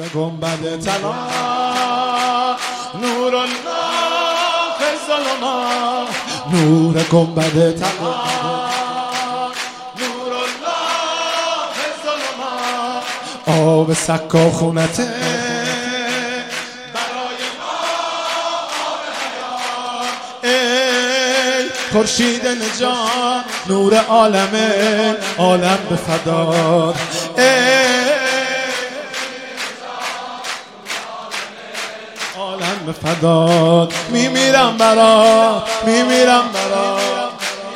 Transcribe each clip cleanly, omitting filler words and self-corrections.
گنبد طلا، نور الله فی الظلمات، نور گنبد طلا، نور الله فی الظلمات. آب سکا خونته برای ما آب حیات، ای خورشید نجات، نور عالم به فدات، عالم به فدات. میمیرم برات، میمیرم برات،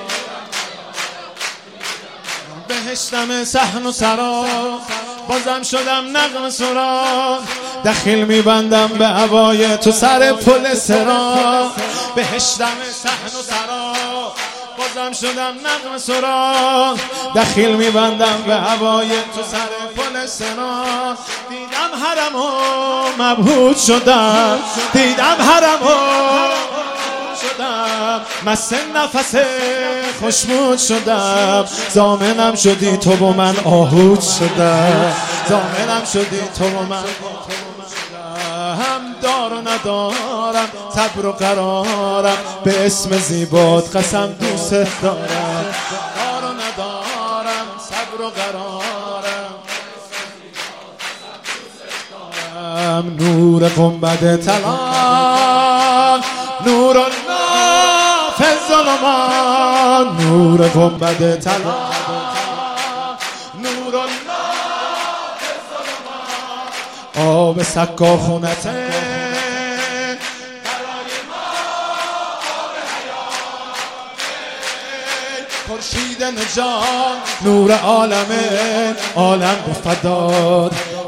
بهشتم صحن و سرا، بازم شدم نغمه سرا، دخیل میبندم به هوای تو سر پل سرا. بهشتم صحن و سرا، بازم شدم نغمه سرا، دخیل میبندم به هوای تو سر پل سرا. دیدم حرمو مبهوت شدم، دیدم حرمو شدم، مست نفس خوشمود شدم، زامنم شدی تو با من آهوت شدم، زامنم شدی تو با من هم دار و ندارم، صبر و قرارم، به اسم زیبات قسم دوست دارم، دار و ندارم، صبر و قرارم، نور گنبد طلا، نور الله فی الظلمات، نور گنبد طلا، نور الله فی الظلمات. آب سکا خونته برای ما آب حیات، خورشید نجات، نور عالم به فدات.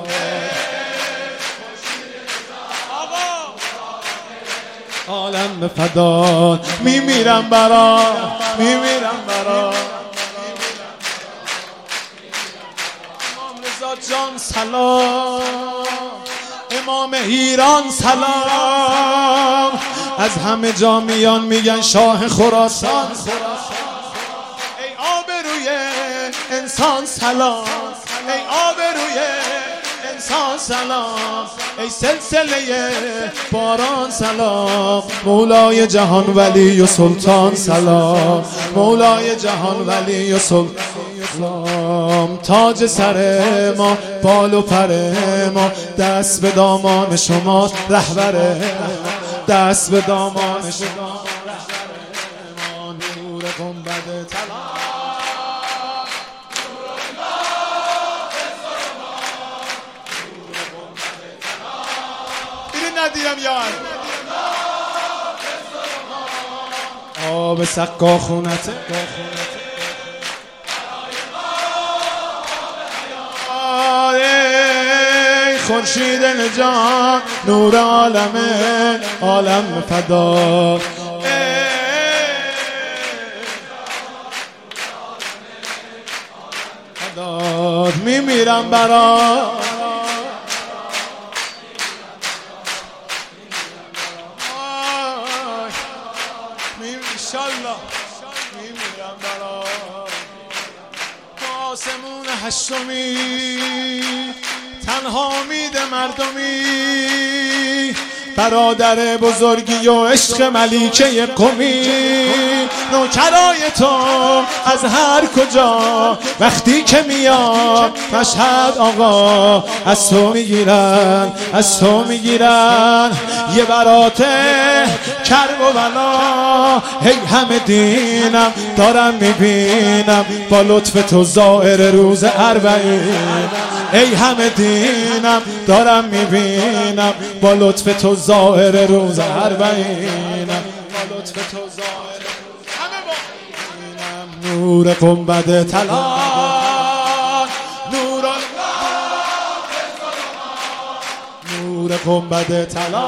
عالم به فدات، میمیرم برات، میمیرم برات. امام رضا جان سلام، امام ایران سلام، از همه جا میان میگن شاه خراسان. ای آبروی انسان سلام، ای آبروی انسان سلام، ای سلسله باران سلام، مولای جهان ولی و سلطان سلام، مولای جهان ولی و سلطان. تاج سر ما، بال و پر ما، دست به دامان شما رهبر، دست به دامان شما رهبر. نور گنبد طلا، ندیدم یار آب سکا خونته، خورشید نجات، نور عالم فدات. میمیرم برات، انشالله میمیرم برات. آسمون هشتمی تنها امید مردمی، برادر بزرگی و عشق ملیکه قمی، نوکرای تو از هر کجا وقتی که میاد مشهد آقا از تو میگیرن، از تو میگیرن. یه برات کرب و بلا، هی همه دینم دارم میبینم، با لطف تو زائر روز اربعین، ای همه دینم دارم میبینم، با لطف تو زائر روز اربعینم، با لطف تو زائر همه با نور گنبد طلا، نور الله فی الظلمات، نور گنبد طلا،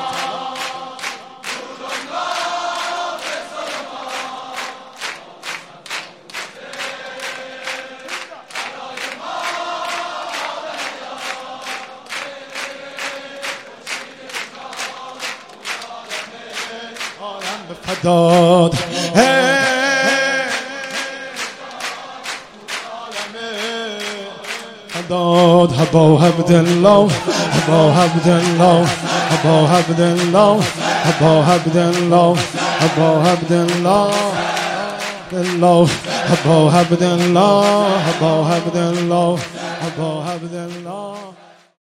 فداد فداد ابا عبدالله ابا عبدالله ابا عبدالله ابا عبدالله ابا عبدالله الله ابا عبدالله ابا عبدالله ابا عبدالله